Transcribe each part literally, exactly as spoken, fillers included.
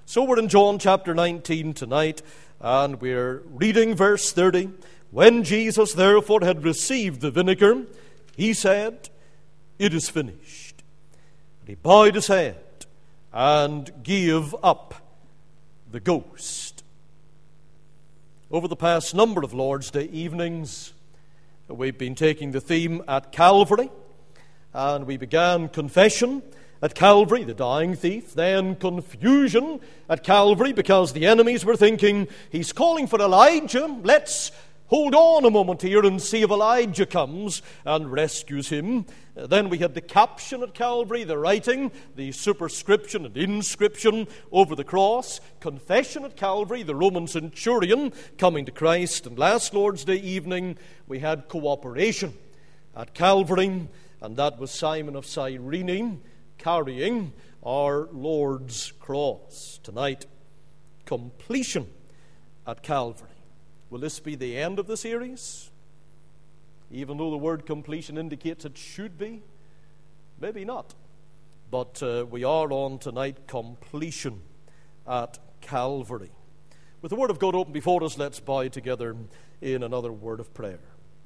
So we're in John chapter nineteen tonight, and we're reading verse thirty. When Jesus therefore had received the vinegar, he said, "It is finished." And he bowed his head and gave up the ghost. Over the past number of Lord's Day evenings, we've been taking the theme at Calvary, and we began confession at Calvary, the dying thief, then confusion at Calvary because the enemies were thinking, he's calling for Elijah, let's hold on a moment here and see if Elijah comes and rescues him. Then we had the caption at Calvary, the writing, the superscription and inscription over the cross, confession at Calvary, the Roman centurion coming to Christ, and last Lord's Day evening we had cooperation at Calvary, and that was Simon of Cyrene carrying our Lord's cross. Tonight, completion at Calvary. Will this be the end of the series? Even though the word completion indicates it should be? Maybe not. But uh, we are on tonight completion at Calvary. With the Word of God open before us, let's bow together in another word of prayer.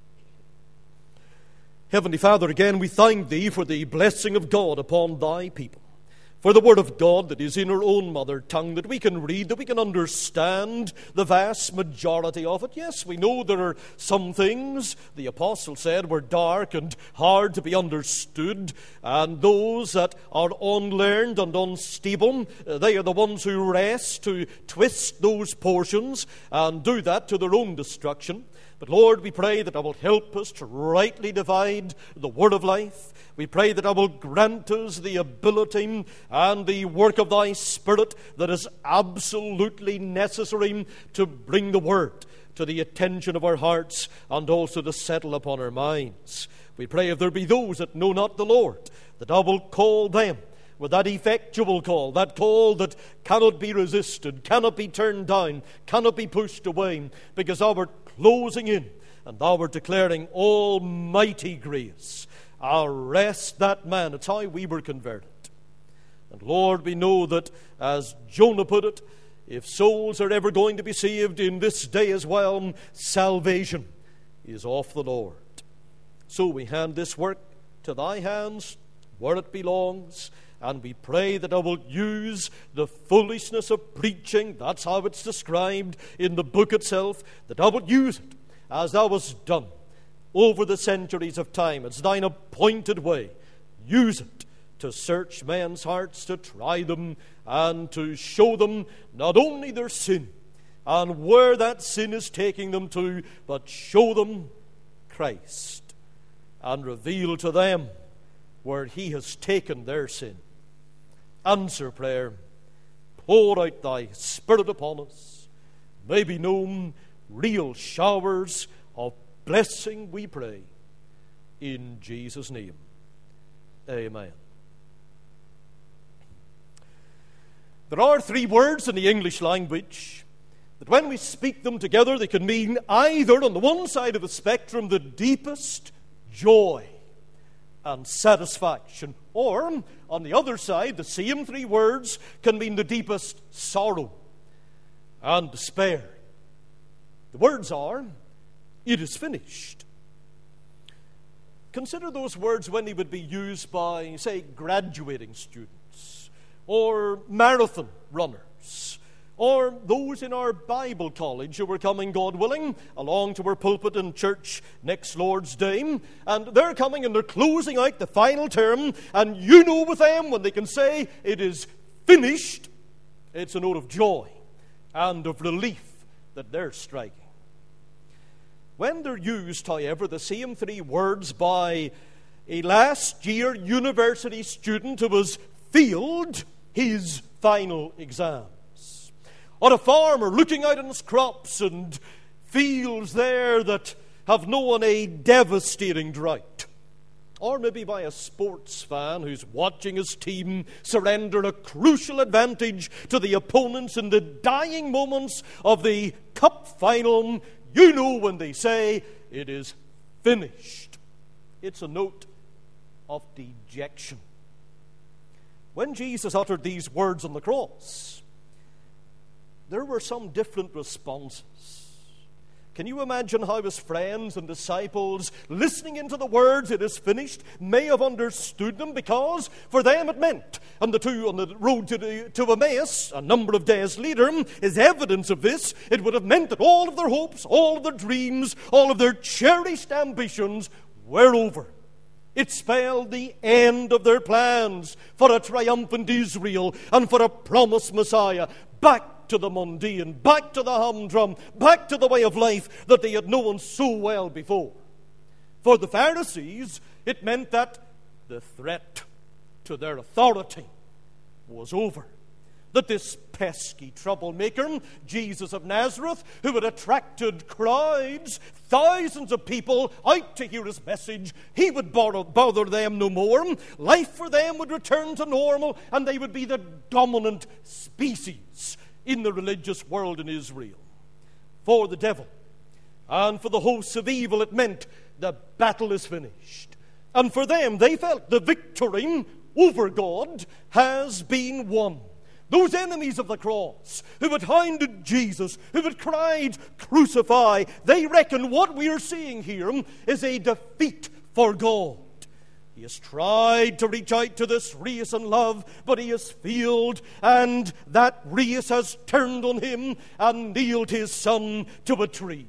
Heavenly Father, again we thank Thee for the blessing of God upon Thy people, for the Word of God that is in our own mother tongue, that we can read, that we can understand the vast majority of it. Yes, we know there are some things, the Apostle said, were dark and hard to be understood, and those that are unlearned and unstable, they are the ones who rest to twist those portions and do that to their own destruction. But Lord, we pray that Thou wilt help us to rightly divide the word of life. We pray that Thou wilt grant us the ability and the work of Thy Spirit that is absolutely necessary to bring the word to the attention of our hearts and also to settle upon our minds. We pray if there be those that know not the Lord, that Thou wilt call them with that effectual call, that call that cannot be resisted, cannot be turned down, cannot be pushed away, because Thou art closing in, and Thou art declaring almighty grace. Arrest that man. It's how we were converted. And Lord, we know that, as Jonah put it, if souls are ever going to be saved in this day as well, salvation is of the Lord. So we hand this work to Thy hands, where it belongs, and we pray that Thou wilt use the foolishness of preaching, that's how it's described in the book itself, that Thou wilt use it as Thou hast done over the centuries of time. It's Thine appointed way. Use it to search men's hearts, to try them, and to show them not only their sin and where that sin is taking them to, but show them Christ and reveal to them where He has taken their sin. Answer prayer. Pour out Thy Spirit upon us. May be known real showers of blessing, we pray. In Jesus' name. Amen. There are three words in the English language that when we speak them together, they can mean either, on the one side of the spectrum, the deepest joy and satisfaction, or on the other side, the same three words can mean the deepest sorrow and despair. The words are, "It is finished." Consider those words when they would be used by, say, graduating students, or marathon runners, or those in our Bible college who are coming, God willing, along to our pulpit in church next Lord's Day, and they're coming and they're closing out the final term, and you know with them, when they can say, "It is finished," it's a note of joy and of relief that they're striking. When they're used, however, the same three words by a last year university student who has failed his final exams, or a farmer looking out on his crops and fields there that have known a devastating drought, or maybe by a sports fan who's watching his team surrender a crucial advantage to the opponents in the dying moments of the cup final. You know when they say, "It is finished." It's a note of dejection. When Jesus uttered these words on the cross, there were some different responses. Can you imagine how his friends and disciples, listening into the words, "It is finished," may have understood them? Because for them it meant, and the two on the road to, the, to Emmaus, a number of days later, is evidence of this. It would have meant that all of their hopes, all of their dreams, all of their cherished ambitions were over. It spelled the end of their plans for a triumphant Israel and for a promised Messiah. Back to the mundane, back to the humdrum, back to the way of life that they had known so well before. For the Pharisees, it meant that the threat to their authority was over. That this pesky troublemaker, Jesus of Nazareth, who had attracted crowds, thousands of people out to hear his message, he would bother them no more. Life for them would return to normal, and they would be the dominant species in the religious world in Israel. For the devil and for the hosts of evil, it meant the battle is finished. And for them, they felt the victory over God has been won. Those enemies of the cross who had hounded Jesus, who had cried, "Crucify," they reckon what we are seeing here is a defeat for God. He has tried to reach out to this race in love, but he has failed, and that race has turned on him and nailed his son to a tree.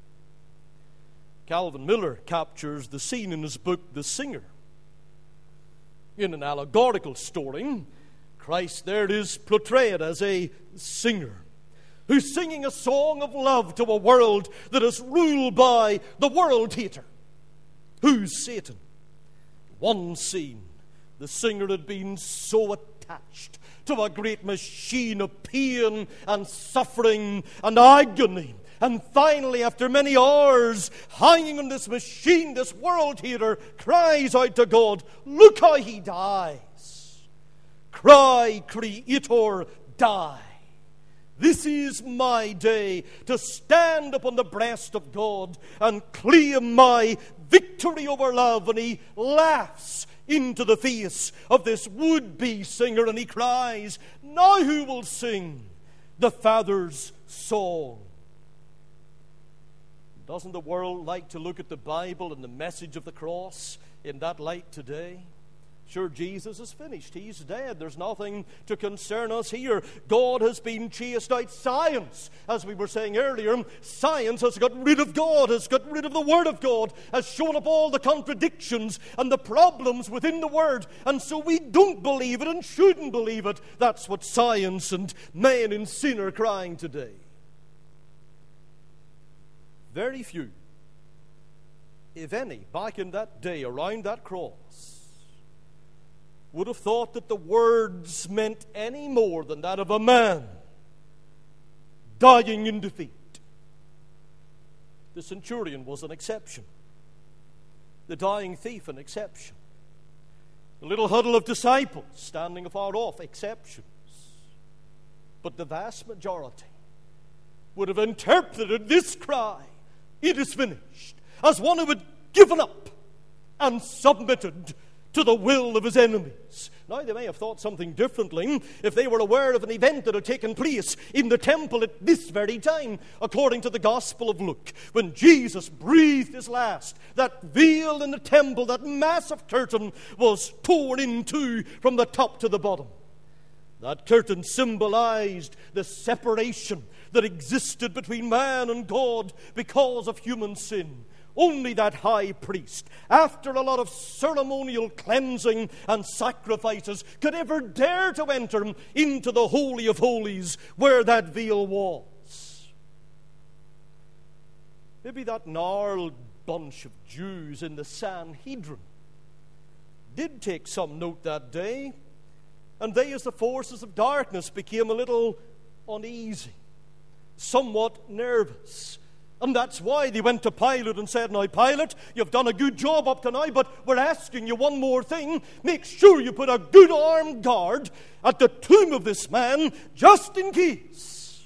Calvin Miller captures the scene in his book, The Singer. In an allegorical story, Christ there is portrayed as a singer who's singing a song of love to a world that is ruled by the world hater, who's Satan. One scene, the singer had been so attached to a great machine of pain and suffering and agony. And finally, after many hours hanging on this machine, this world hater cries out to God, "Look how he dies. Cry, Creator, die. This is my day to stand upon the breast of God and claim my victory over love." And he laughs into the face of this would-be singer and he cries, "Now who will sing the Father's song?" Doesn't the world like to look at the Bible and the message of the cross in that light today? Sure, Jesus is finished. He's dead. There's nothing to concern us here. God has been chased out. Science, as we were saying earlier, science has got rid of God, has got rid of the Word of God, has shown up all the contradictions and the problems within the Word. And so we don't believe it and shouldn't believe it. That's what science and men in sin are crying today. Very few, if any, back in that day around that cross, would have thought that the words meant any more than that of a man dying in defeat. The centurion was an exception. The dying thief, an exception. The little huddle of disciples standing afar off, exceptions. But the vast majority would have interpreted this cry, "It is finished," as one who had given up and submitted to the will of his enemies. Now, they may have thought something differently if they were aware of an event that had taken place in the temple at this very time, according to the Gospel of Luke, when Jesus breathed his last. That veil in the temple, that massive curtain, was torn in two from the top to the bottom. That curtain symbolized the separation that existed between man and God because of human sin. Only that high priest, after a lot of ceremonial cleansing and sacrifices, could ever dare to enter into the Holy of Holies where that veil was. Maybe that gnarled bunch of Jews in the Sanhedrin did take some note that day, and they, as the forces of darkness, became a little uneasy, somewhat nervous. And that's why they went to Pilate and said, "Now, Pilate, you've done a good job up to now, but we're asking you one more thing. Make sure you put a good armed guard at the tomb of this man, just in case."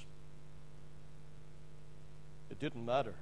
It didn't matter.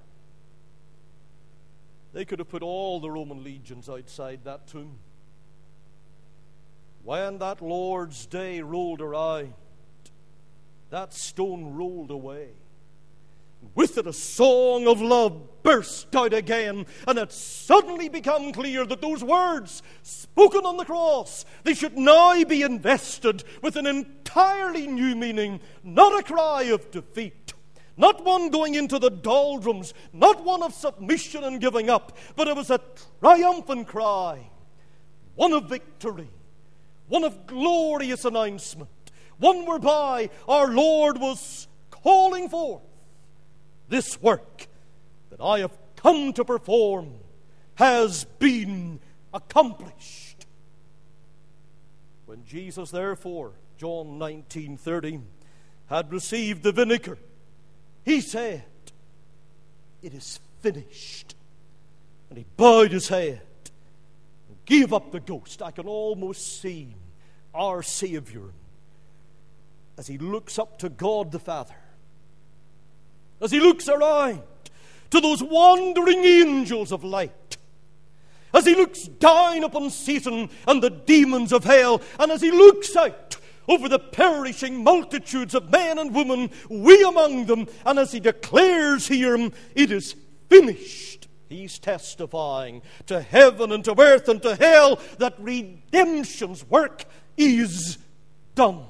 They could have put all the Roman legions outside that tomb. When that Lord's day rolled around, that stone rolled away. With it, a song of love burst out again, and it suddenly became clear that those words spoken on the cross, they should now be invested with an entirely new meaning, not a cry of defeat, not one going into the doldrums, not one of submission and giving up, but it was a triumphant cry, one of victory, one of glorious announcement, one whereby our Lord was calling forth, this work that I have come to perform has been accomplished. When Jesus, therefore, John nineteen thirty, had received the vinegar, he said, "It is finished." And he bowed his head and gave up the ghost. I can almost see our Savior as he looks up to God the Father, as he looks around to those wandering angels of light, as he looks down upon Satan and the demons of hell, and as he looks out over the perishing multitudes of men and women, we among them, and as he declares here, "It is finished," he's testifying to heaven and to earth and to hell that redemption's work is done.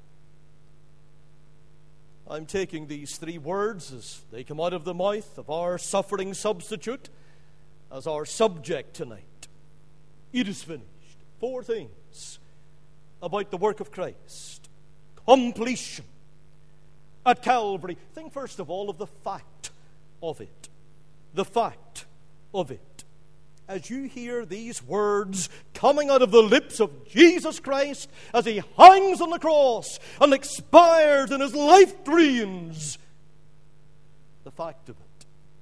I'm taking these three words as they come out of the mouth of our suffering substitute as our subject tonight. It is finished. Four things about the work of Christ. Completion at Calvary. Think first of all of the fact of it. The fact of it. As you hear these words coming out of the lips of Jesus Christ as he hangs on the cross and expires and his life drains, the fact of it.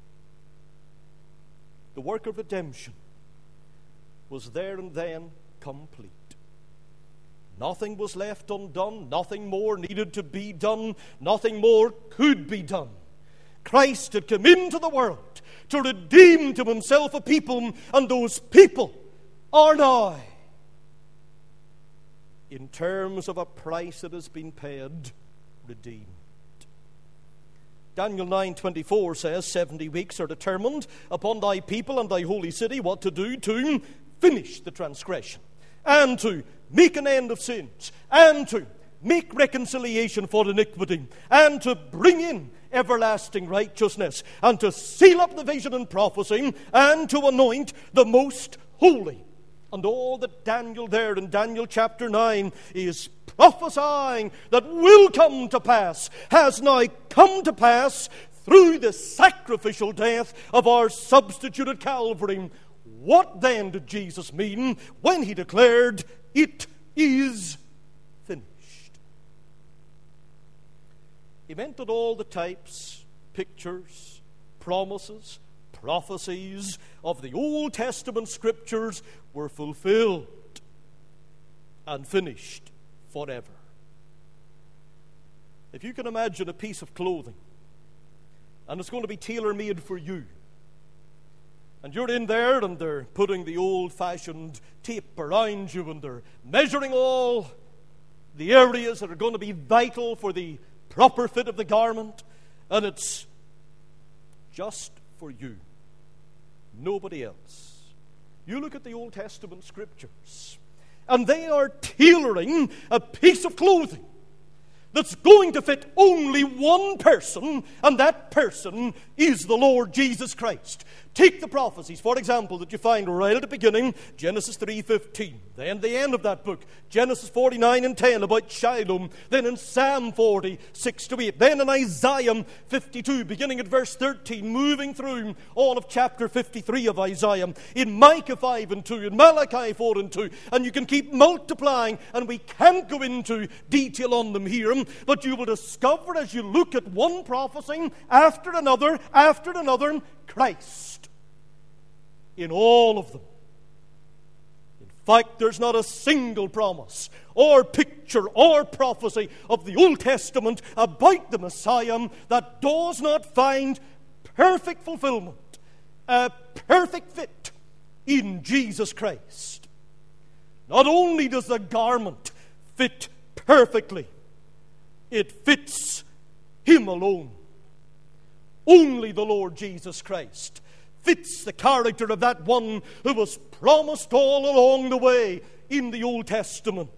The work of redemption was there and then complete. Nothing was left undone. Nothing more needed to be done. Nothing more could be done. Christ had come into the world to redeem to himself a people, and those people are now, in terms of a price that has been paid, redeemed. Daniel nine twenty-four says, seventy weeks are determined upon thy people and thy holy city what to do to finish the transgression, and to make an end of sins, and to make reconciliation for iniquity, and to bring in everlasting righteousness, and to seal up the vision and prophecy, and to anoint the most holy. And all that Daniel there in Daniel chapter nine is prophesying that will come to pass has now come to pass through the sacrificial death of our substitute at Calvary. What then did Jesus mean when he declared, "It is finished"? He meant that all the types, pictures, promises, prophecies of the Old Testament scriptures were fulfilled and finished forever. If you can imagine a piece of clothing, and it's going to be tailor-made for you, and you're in there and they're putting the old-fashioned tape around you and they're measuring all the areas that are going to be vital for the proper fit of the garment, and it's just for you, nobody else. You look at the Old Testament scriptures, and they are tailoring a piece of clothing that's going to fit only one person, and that person is the Lord Jesus Christ. Take the prophecies, for example, that you find right at the beginning, Genesis three fifteen. Then the end of that book, Genesis forty-nine and ten about Shiloh. Then in Psalm forty, six to eight. Then in Isaiah fifty-two, beginning at verse thirteen, moving through all of chapter fifty-three of Isaiah. In Micah five and two, in Malachi four and two. And you can keep multiplying, and we can't go into detail on them here, but you will discover as you look at one prophecy after another, after another, Christ in all of them. In fact, there's not a single promise or picture or prophecy of the Old Testament about the Messiah that does not find perfect fulfillment, a perfect fit in Jesus Christ. Not only does the garment fit perfectly, It fits him alone. Only the Lord Jesus Christ fits the character of that one who was promised all along the way in the Old Testament.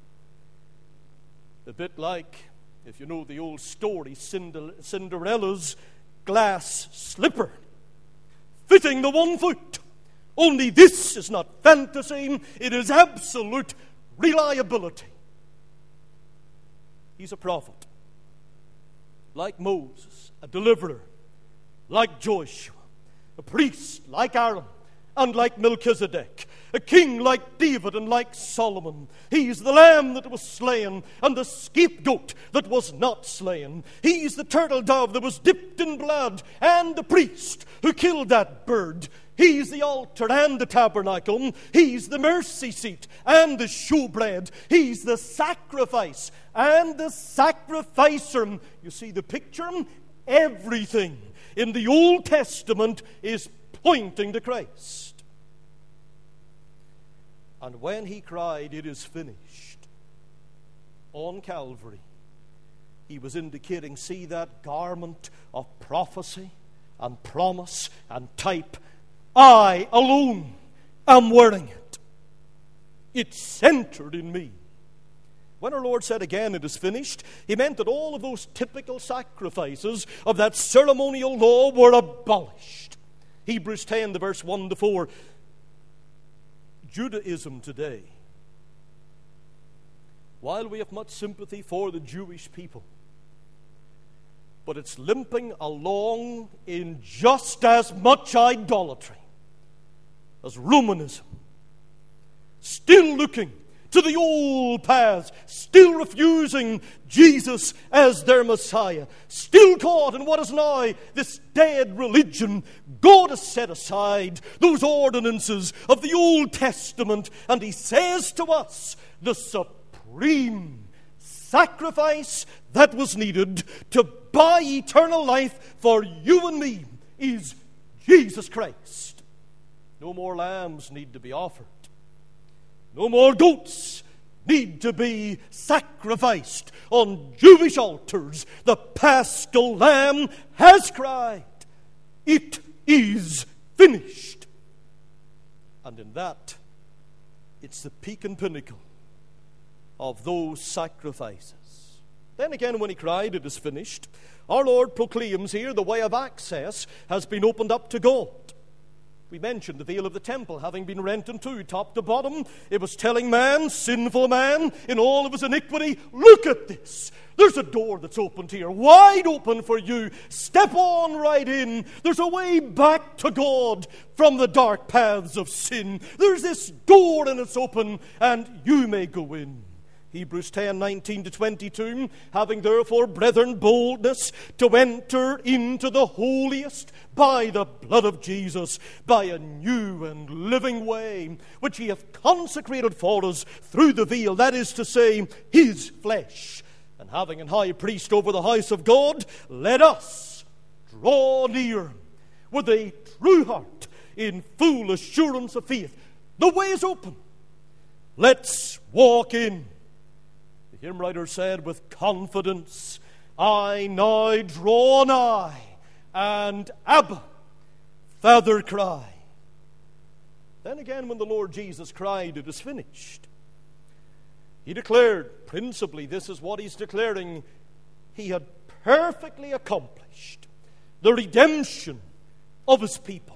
A bit like, if you know the old story, Cinderella's glass slipper, fitting the one foot. Only this is not fantasy, it is absolute reliability. He's a prophet, like Moses, a deliverer, like Joshua, a priest like Aaron, and like Melchizedek, a king like David and like Solomon. He's the lamb that was slain and the scapegoat that was not slain. He's the turtle dove that was dipped in blood and the priest who killed that bird. He's the altar and the tabernacle. He's the mercy seat and the showbread. He's the sacrifice and the sacrificer. You see the picture? Everything in the Old Testament is pointing to Christ. And when he cried, "It is finished," on Calvary, he was indicating, see that garment of prophecy and promise and type? I alone am wearing it. It's centered in me. When our Lord said again, "It is finished," he meant that all of those typical sacrifices of that ceremonial law were abolished. Hebrews ten, the verse one to four. Judaism today, while we have much sympathy for the Jewish people, but it's limping along in just as much idolatry as Romanism, still looking to the old paths, still refusing Jesus as their Messiah, still caught in what is now this dead religion. God has set aside those ordinances of the Old Testament, and he says to us, the supreme sacrifice that was needed to buy eternal life for you and me is Jesus Christ. No more lambs need to be offered. No more goats need to be sacrificed on Jewish altars. The Paschal Lamb has cried, "It is finished." And in that, it's the peak and pinnacle of those sacrifices. Then again, when he cried, "It is finished," our Lord proclaims here the way of access has been opened up to God. We mentioned the veil of the temple having been rent in two, top to bottom. It was telling man, sinful man, in all of his iniquity, look at this. There's a door that's opened here, wide open for you. Step on right in. There's a way back to God from the dark paths of sin. There's this door and it's open, and you may go in. Hebrews ten, nineteen to twenty-two, having therefore, brethren, boldness to enter into the holiest by the blood of Jesus, by a new and living way, which he hath consecrated for us through the veil, that is to say, his flesh. And having an high priest over the house of God, let us draw near with a true heart in full assurance of faith. The way is open. Let's walk in. The hymn writer said with confidence, I now draw nigh, and Abba, Father, cry. Then again, when the Lord Jesus cried, it is finished, he declared, principally, this is what he's declaring, he had perfectly accomplished the redemption of his people.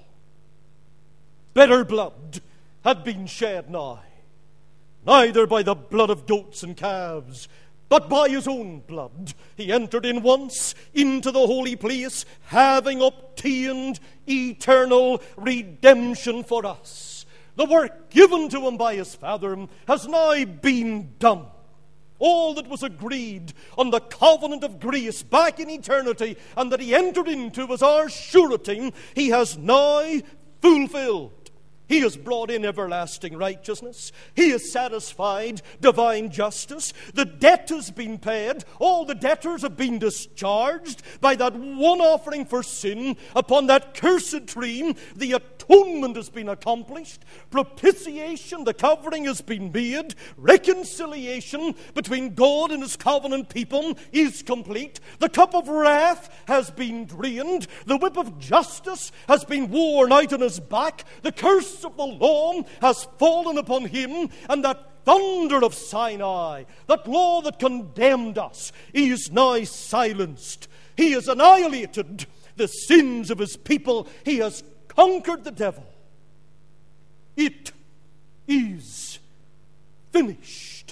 Better blood had been shed now, neither by the blood of goats and calves, but by his own blood. He entered in once into the holy place, having obtained eternal redemption for us. The work given to him by his Father has now been done. All that was agreed on the covenant of grace back in eternity and that he entered into as our surety, he has now fulfilled. He has brought in everlasting righteousness. He has satisfied divine justice. The debt has been paid. All the debtors have been discharged by that one offering for sin upon that cursed tree. The atonement has been accomplished. Propitiation, the covering, has been made. Reconciliation between God and His covenant people is complete. The cup of wrath has been drained. The whip of justice has been worn out on His back. The curse of the law has fallen upon Him, and that thunder of Sinai, that law that condemned us, is now silenced. He has annihilated the sins of His people. He has conquered the devil. It is finished.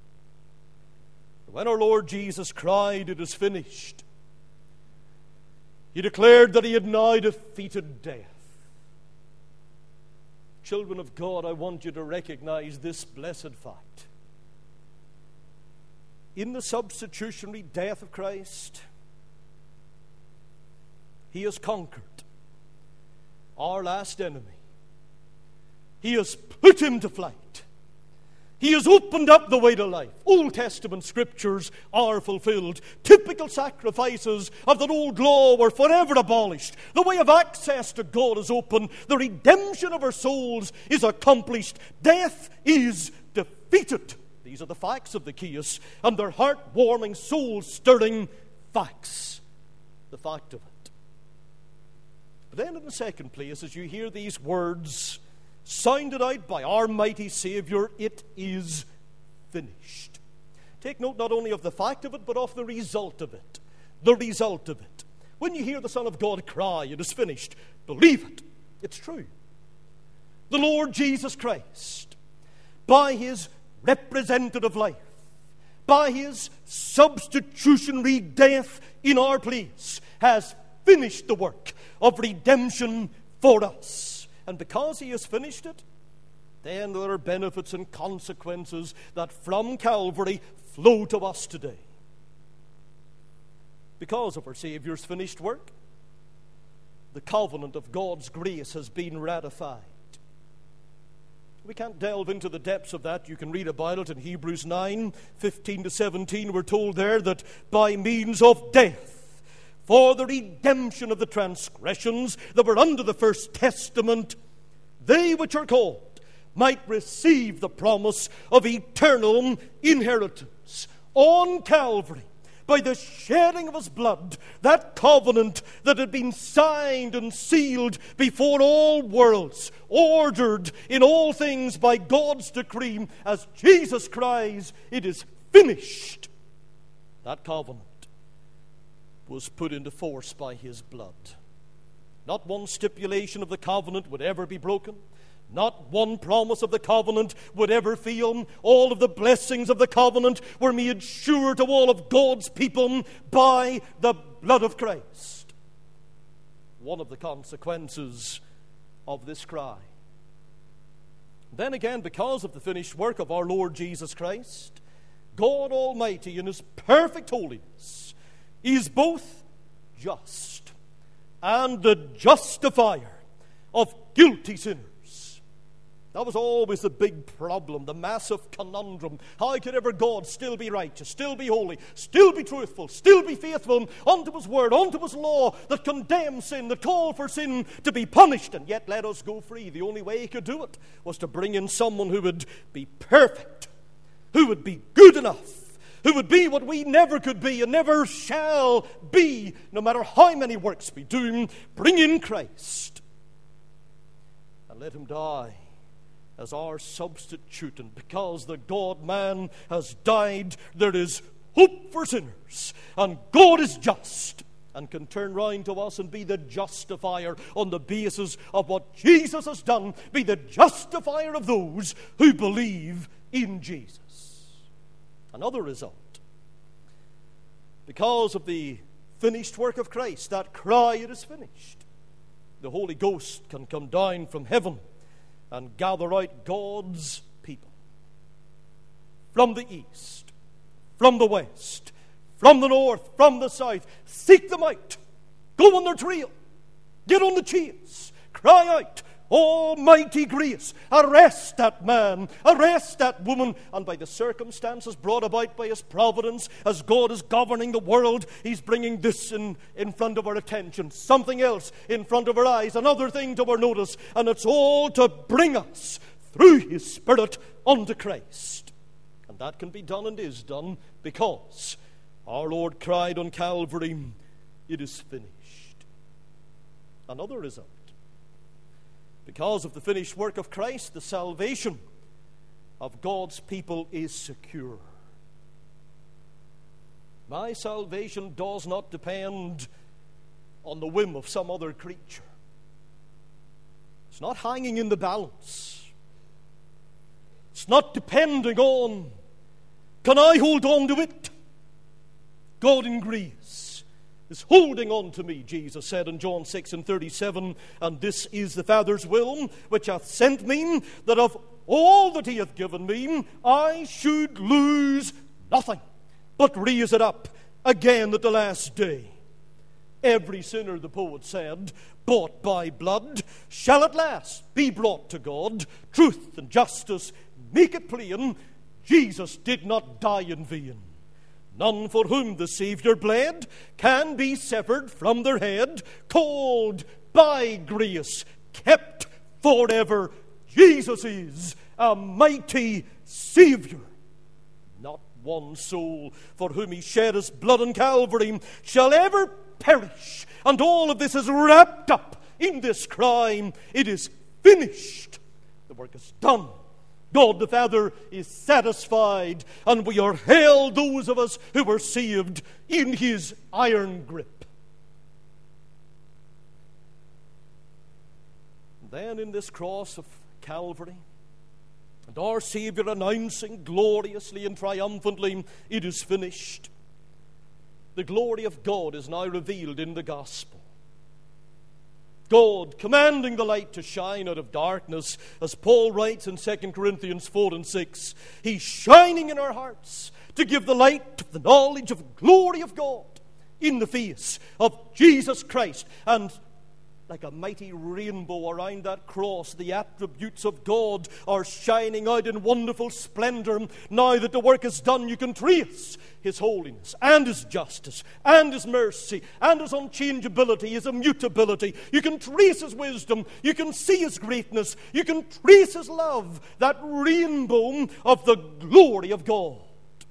When our Lord Jesus cried, "It is finished," He declared that He had now defeated death. Children of God, I want you to recognize this blessed fact. In the substitutionary death of Christ, He has conquered our last enemy. He has put him to flight. He has opened up the way to life. Old Testament scriptures are fulfilled. Typical sacrifices of that old law were forever abolished. The way of access to God is open. The redemption of our souls is accomplished. Death is defeated. These are the facts of the case, and they're heart-warming, soul-stirring facts. The fact of it. But then in the second place, as you hear these words sounded out by our mighty Savior, "It is finished." Take note not only of the fact of it, but of the result of it. The result of it. When you hear the Son of God cry, "It is finished," believe it. It's true. The Lord Jesus Christ, by His representative life, by His substitutionary death in our place, has finished the work of redemption for us. And because He has finished it, then there are benefits and consequences that from Calvary flow to us today. Because of our Savior's finished work, the covenant of God's grace has been ratified. We can't delve into the depths of that. You can read about it in Hebrews nine, fifteen to seventeen. We're told there that by means of death, for the redemption of the transgressions that were under the first testament, they which are called might receive the promise of eternal inheritance. On Calvary, by the shedding of His blood, that covenant that had been signed and sealed before all worlds, ordered in all things by God's decree, as Jesus cries, "It is finished," that covenant was put into force by His blood. Not one stipulation of the covenant would ever be broken. Not one promise of the covenant would ever fail. All of the blessings of the covenant were made sure to all of God's people by the blood of Christ. One of the consequences of this cry. Then again, because of the finished work of our Lord Jesus Christ, God Almighty in His perfect holiness is both just and the justifier of guilty sinners. That was always the big problem, the massive conundrum. How could ever God still be righteous, still be holy, still be truthful, still be faithful unto His word, unto His law that condemns sin, that called for sin to be punished, and yet let us go free? The only way He could do it was to bring in someone who would be perfect, who would be good enough, who would be what we never could be and never shall be, no matter how many works we do. Bring in Christ and let Him die as our substitute. And because the God-man has died, there is hope for sinners. And God is just and can turn round to us and be the justifier on the basis of what Jesus has done, be the justifier of those who believe in Jesus. Another result, because of the finished work of Christ, that cry, "It is finished," the Holy Ghost can come down from heaven and gather out God's people from the east, from the west, from the north, from the south. Seek them out. Go on their trail. Get on the chase. Cry out, almighty grace, arrest that man, arrest that woman, and by the circumstances brought about by His providence, as God is governing the world, He's bringing this in, in front of our attention, something else in front of our eyes, another thing to our notice, and it's all to bring us through His Spirit unto Christ. And that can be done and is done because our Lord cried on Calvary, "It is finished." Another result. Because of the finished work of Christ, the salvation of God's people is secure. My salvation does not depend on the whim of some other creature. It's not hanging in the balance. It's not depending on, can I hold on to it? God in grace is holding on to me, Jesus said in John six and thirty-seven, and this is the Father's will, which hath sent me, that of all that He hath given me, I should lose nothing, but raise it up again at the last day. Every sinner, the poet said, bought by blood, shall at last be brought to God. Truth and justice make it plain, Jesus did not die in vain. None for whom the Savior bled can be severed from their head, called by grace, kept forever. Jesus is a mighty Savior. Not one soul for whom He shed His blood on Calvary shall ever perish. And all of this is wrapped up in this crime. It is finished. The work is done. God the Father is satisfied, and we are held, those of us who were saved, in His iron grip. And then in this cross of Calvary, and our Savior announcing gloriously and triumphantly, "It is finished," the glory of God is now revealed in the gospel. God commanding the light to shine out of darkness, as Paul writes in Second Corinthians four and six. He's shining in our hearts to give the light of the knowledge of glory of God in the face of Jesus Christ. And like a mighty rainbow around that cross, the attributes of God are shining out in wonderful splendor. Now that the work is done, you can trace His holiness and His justice and His mercy and His unchangeability, His immutability. You can trace His wisdom. You can see His greatness. You can trace His love, that rainbow of the glory of God.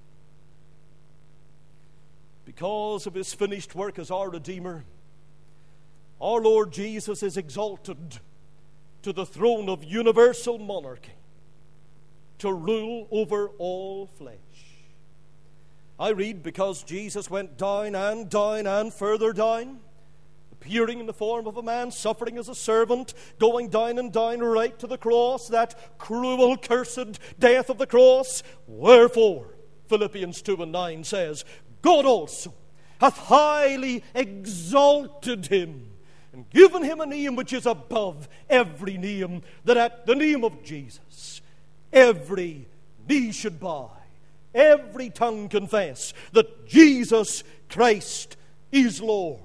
Because of His finished work as our Redeemer, our Lord Jesus is exalted to the throne of universal monarchy to rule over all flesh. I read, because Jesus went down and down and further down, appearing in the form of a man, suffering as a servant, going down and down right to the cross, that cruel, cursed death of the cross. Wherefore, Philippians two and nine says, God also hath highly exalted Him, and given Him a name which is above every name, that at the name of Jesus every knee should bow, every tongue confess that Jesus Christ is Lord.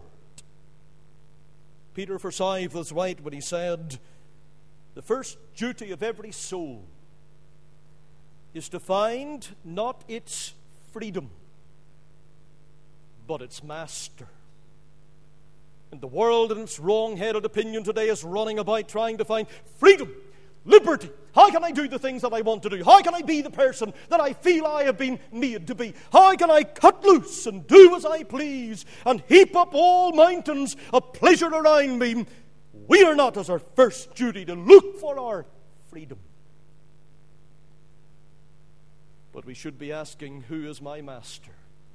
Peter Forsyth was right when he said, the first duty of every soul is to find not its freedom, but its master. And the world, in its wrong-headed opinion today, is running about trying to find freedom, liberty. How can I do the things that I want to do? How can I be the person that I feel I have been made to be? How can I cut loose and do as I please and heap up all mountains of pleasure around me? We are not, as our first duty, to look for our freedom. But we should be asking, who is my master?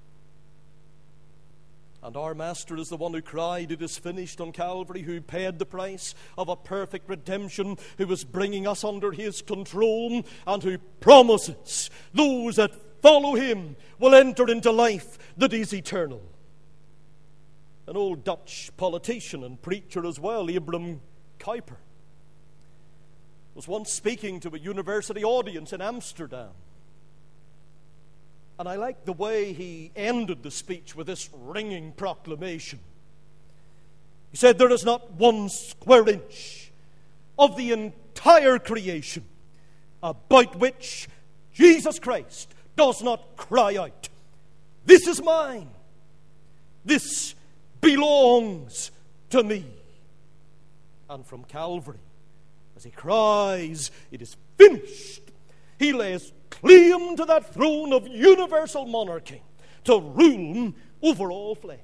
And our Master is the one who cried, "It is finished" on Calvary, who paid the price of a perfect redemption, who is bringing us under His control, and who promises those that follow Him will enter into life that is eternal. An old Dutch politician and preacher as well, Abraham Kuyper, was once speaking to a university audience in Amsterdam. And I like the way he ended the speech with this ringing proclamation. He said, "There is not one square inch of the entire creation, about which Jesus Christ does not cry out, "This is mine. This belongs to me." And from Calvary, as he cries, "It is finished," he lays claim to that throne of universal monarchy to rule over all flesh.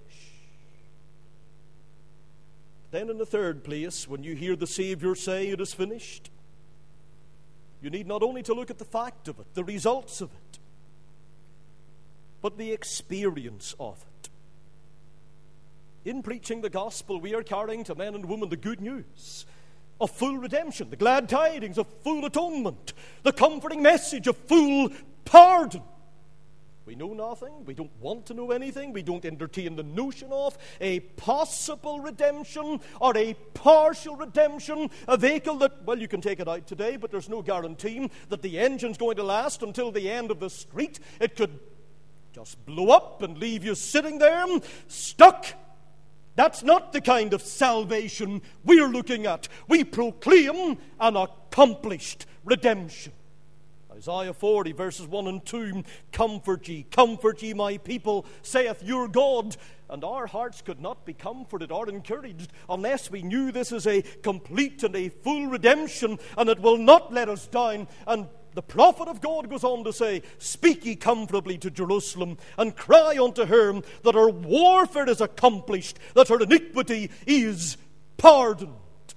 Then in the third place, when you hear the Savior say, "It is finished," you need not only to look at the fact of it, the results of it, but the experience of it. In preaching the gospel, we are carrying to men and women the good news of full redemption, the glad tidings of full atonement, the comforting message of full pardon. We know nothing, we don't want to know anything, we don't entertain the notion of a possible redemption or a partial redemption, a vehicle that, well, you can take it out today, but there's no guarantee that the engine's going to last until the end of the street. It could just blow up and leave you sitting there, stuck. That's not the kind of salvation we're looking at. We proclaim an accomplished redemption. Isaiah forty, verses one and two, "Comfort ye, comfort ye, my people, saith your God." And our hearts could not be comforted or encouraged unless we knew this is a complete and a full redemption, and it will not let us down. And the prophet of God goes on to say, "Speak ye comfortably to Jerusalem, and cry unto her that her warfare is accomplished, that her iniquity is pardoned."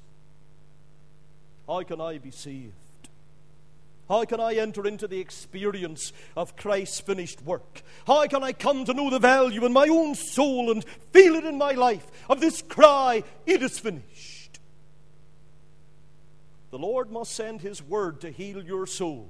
How can I be saved? How can I enter into the experience of Christ's finished work? How can I come to know the value in my own soul and feel it in my life of this cry, "It is finished"? The Lord must send His word to heal your soul,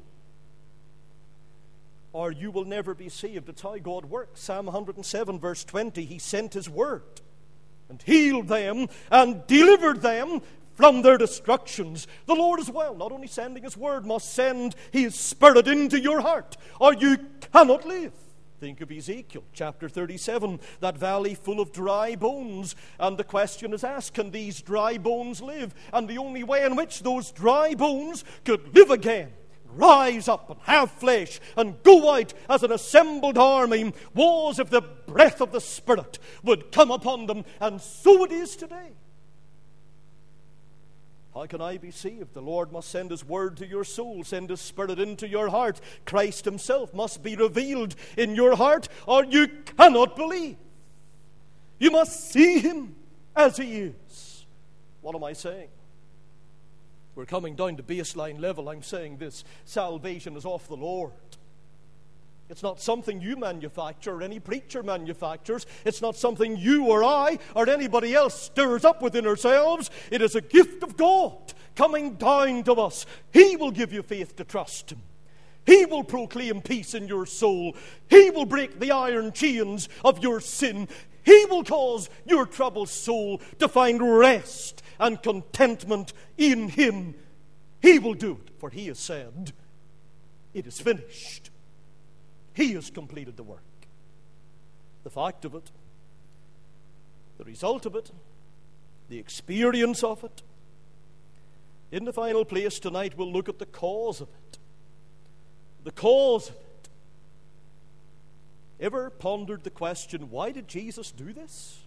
or you will never be saved. It's how God works. Psalm one oh seven, verse twenty, He sent His word and healed them and delivered them from their destructions. The Lord as well, not only sending His word, must send His Spirit into your heart, or you cannot live. Think of Ezekiel chapter thirty-seven, that valley full of dry bones. And the question is asked, can these dry bones live? And the only way in which those dry bones could live again, rise up and have flesh and go out as an assembled army, was if the breath of the Spirit would come upon them. And so it is today. How can I be saved? The Lord must send His word to your soul, send His Spirit into your heart. Christ Himself must be revealed in your heart, or you cannot believe. You must see Him as He is. What am I saying? We're coming down to baseline level. I'm saying this: salvation is of the Lord. It's not something you manufacture or any preacher manufactures. It's not something you or I or anybody else stirs up within ourselves. It is a gift of God coming down to us. He will give you faith to trust Him. He will proclaim peace in your soul. He will break the iron chains of your sin. He will cause your troubled soul to find rest and contentment in Him. He will do it, for He has said, "It is finished." He has completed the work. The fact of it, the result of it, the experience of it. In the final place tonight, we'll look at the cause of it. The cause of it. Ever pondered the question, why did Jesus do this?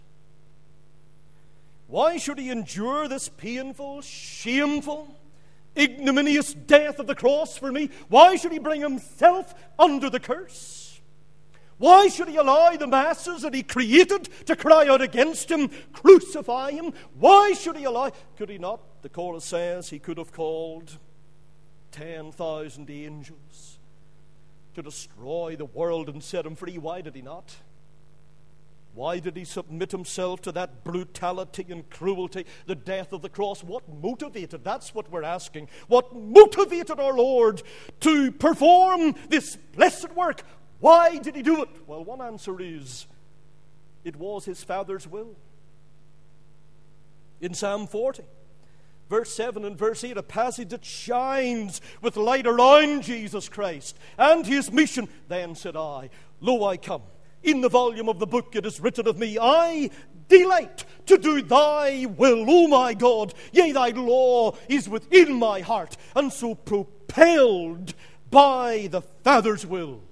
Why should He endure this painful, shameful, ignominious death of the cross for me? Why should He bring Himself under the curse? Why should He allow the masses that He created to cry out against Him, crucify Him? Why should He allow? Could He not? The chorus says He could have called ten thousand angels to destroy the world and set Him free. Why did He not? Why did He submit Himself to that brutality and cruelty, the death of the cross? What motivated? That's what we're asking. What motivated our Lord to perform this blessed work? Why did He do it? Well, one answer is, it was His Father's will. In Psalm forty, verse seven and verse eight, a passage that shines with light around Jesus Christ and His mission. Then said I, Lo, I come. in the volume of the book it is written of me, I delight to do thy will, O my God. Yea, thy law is within my heart, and so propelled by the Father's will,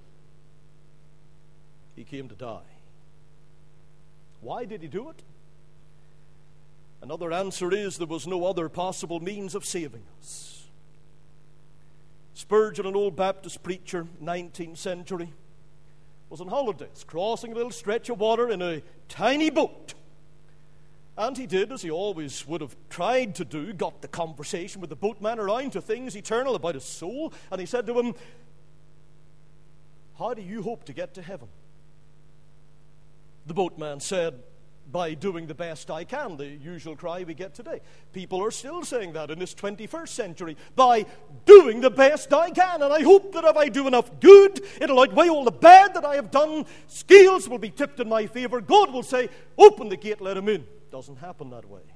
he came to die. Why did he do it? Another answer is there was no other possible means of saving us. Spurgeon, an old Baptist preacher, nineteenth century, was on holidays, crossing a little stretch of water in a tiny boat. And he did, as he always would have tried to do, got the conversation with the boatman around to things eternal about his soul. And he said to him, how do you hope to get to heaven? The boatman said, by doing the best I can, the usual cry we get today. People are still saying that in this twenty-first century. By doing the best I can. And I hope that if I do enough good, it'll outweigh all the bad that I have done. Scales will be tipped in my favor. God will say, open the gate, let him in. Doesn't happen that way.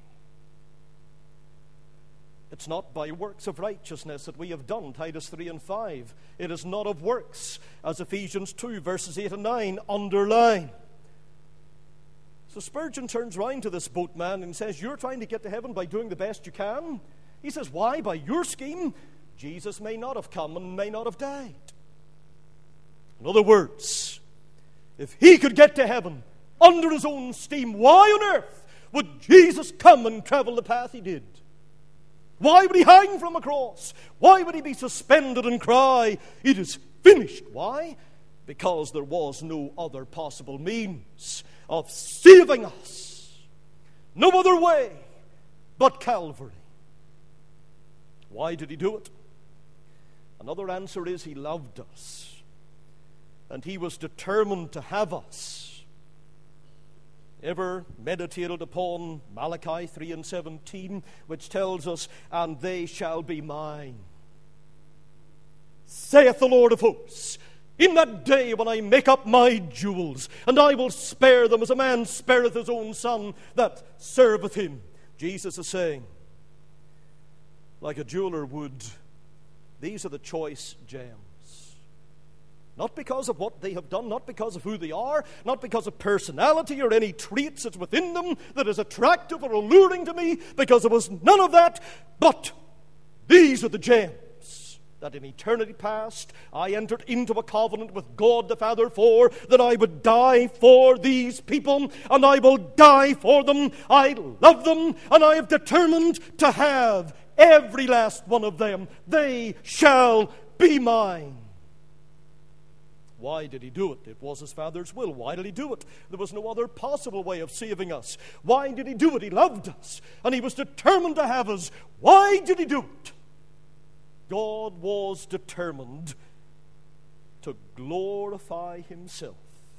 It's not by works of righteousness that we have done, Titus three and five. It is not of works, as Ephesians two, verses eight and nine underline. So Spurgeon turns round to this boatman and says, you're trying to get to heaven by doing the best you can? He says, why? By your scheme, Jesus may not have come and may not have died. In other words, if he could get to heaven under his own steam, why on earth would Jesus come and travel the path he did? Why would he hang from a cross? Why would he be suspended and cry, it is finished? Why? Because there was no other possible means of saving us. No other way but Calvary. Why did he do it? Another answer is he loved us. And he was determined to have us. Ever meditated upon Malachi three and seventeen, which tells us, and they shall be mine, saith the Lord of hosts, in that day when I make up my jewels, and I will spare them as a man spareth his own son that serveth him. Jesus is saying, like a jeweler would, these are the choice gems. Not because of what they have done, not because of who they are, not because of personality or any traits that's within them that is attractive or alluring to me, because there was none of that, but these are the gems that in eternity past I entered into a covenant with God the Father for, that I would die for these people, and I will die for them. I love them, and I have determined to have every last one of them. They shall be mine. Why did he do it? It was his Father's will. Why did he do it? There was no other possible way of saving us. Why did he do it? He loved us, and he was determined to have us. Why did he do it? God was determined to glorify himself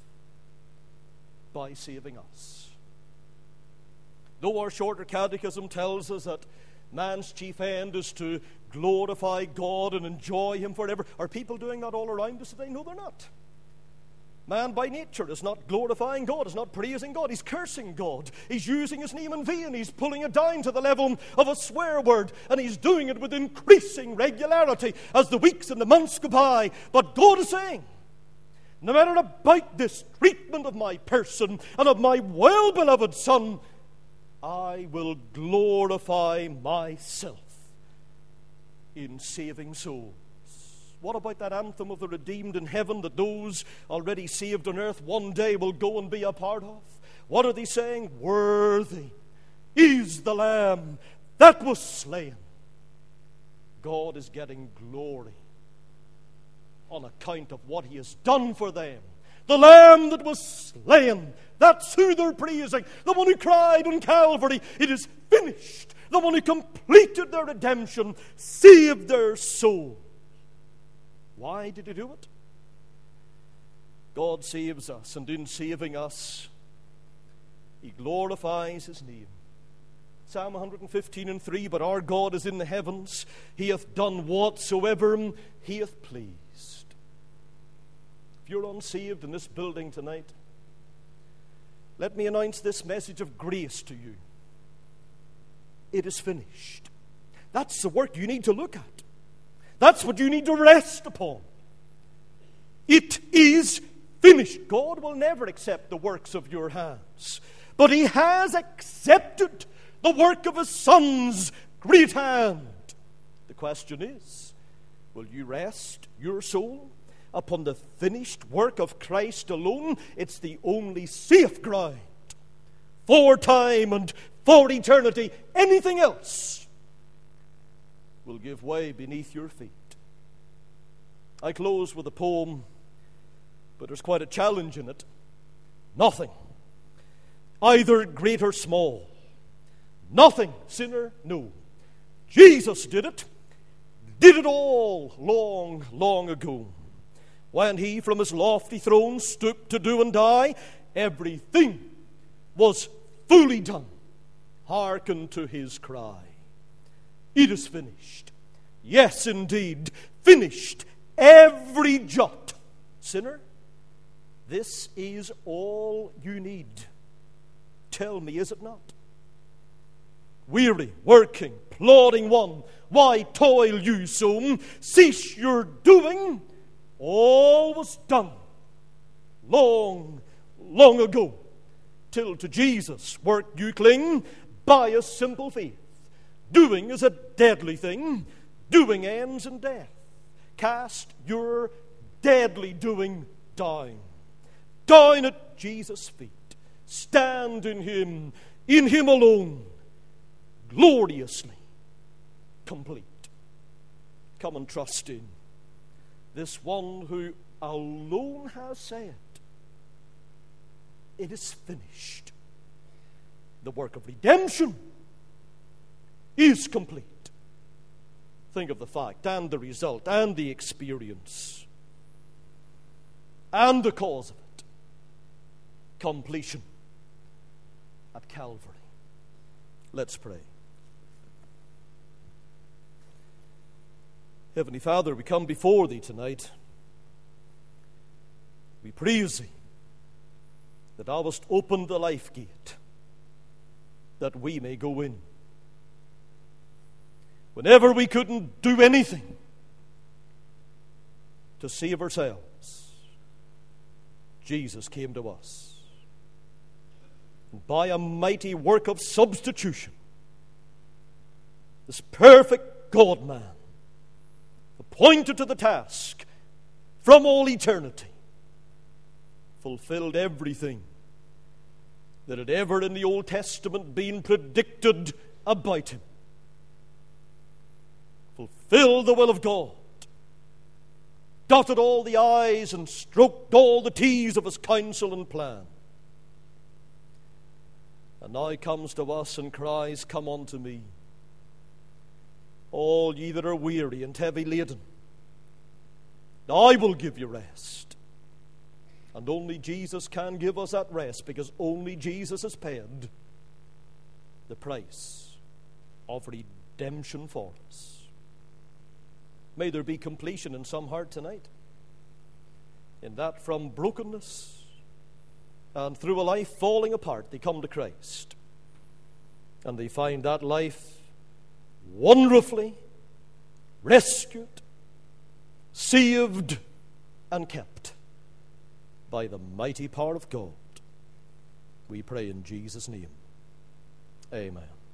by saving us. Though our shorter catechism tells us that man's chief end is to glorify God and enjoy him forever, are people doing that all around us today? No, they're not. Man by nature is not glorifying God, is not praising God. He's cursing God. He's using his name in vain. He's pulling it down to the level of a swear word, and he's doing it with increasing regularity as the weeks and the months go by. But God is saying, no matter about this treatment of my person and of my well-beloved Son, I will glorify myself in saving souls. What about that anthem of the redeemed in heaven that those already saved on earth one day will go and be a part of? What are they saying? Worthy is the Lamb that was slain. God is getting glory on account of what he has done for them. The Lamb that was slain, that's who they're praising. The one who cried on Calvary, it is finished. The one who completed their redemption, saved their soul. Why did he do it? God saves us, and in saving us, he glorifies his name. Psalm one fifteen and three, but our God is in the heavens. He hath done whatsoever he hath pleased. If you're unsaved in this building tonight, let me announce this message of grace to you. It is finished. That's the work you need to look at. That's what you need to rest upon. It is finished. God will never accept the works of your hands. But he has accepted the work of his Son's great hand. The question is, will you rest your soul upon the finished work of Christ alone? It's the only safe ground for time and for eternity. Anything else will give way beneath your feet. I close with a poem, but there's quite a challenge in it. Nothing, either great or small, nothing, sinner, no. Jesus did it, did it all long, long ago. When he from his lofty throne stooped to do and die, everything was fully done. Hearken to his cry. It is finished. Yes, indeed, finished. Every jot. Sinner, this is all you need. Tell me, is it not? Weary, working, plodding one, why toil you so? Cease your doing. All was done long, long ago. Till to Jesus' work you cling by a simple faith. Doing is a deadly thing. Doing ends in death. Cast your deadly doing down. Down at Jesus' feet. Stand in him, in him alone, gloriously complete. Come and trust in this one who alone has said, it is finished. The work of redemption is complete. Think of the fact and the result and the experience and the cause of it. Completion at Calvary. Let's pray. Heavenly Father, we come before thee tonight. We praise thee that thou hast opened the life gate that we may go in. Whenever we couldn't do anything to save ourselves, Jesus came to us. And by a mighty work of substitution, this perfect God-man, appointed to the task from all eternity, fulfilled everything that had ever in the Old Testament been predicted about him. Fulfilled the will of God, dotted all the I's and stroked all the T's of his counsel and plan. And now he comes to us and cries, come unto me, all ye that are weary and heavy laden, and I will give you rest. And only Jesus can give us that rest, because only Jesus has paid the price of redemption for us. May there be completion in some heart tonight, in that from brokenness and through a life falling apart, they come to Christ. And they find that life wonderfully rescued, saved, and kept by the mighty power of God. We pray in Jesus' name. Amen.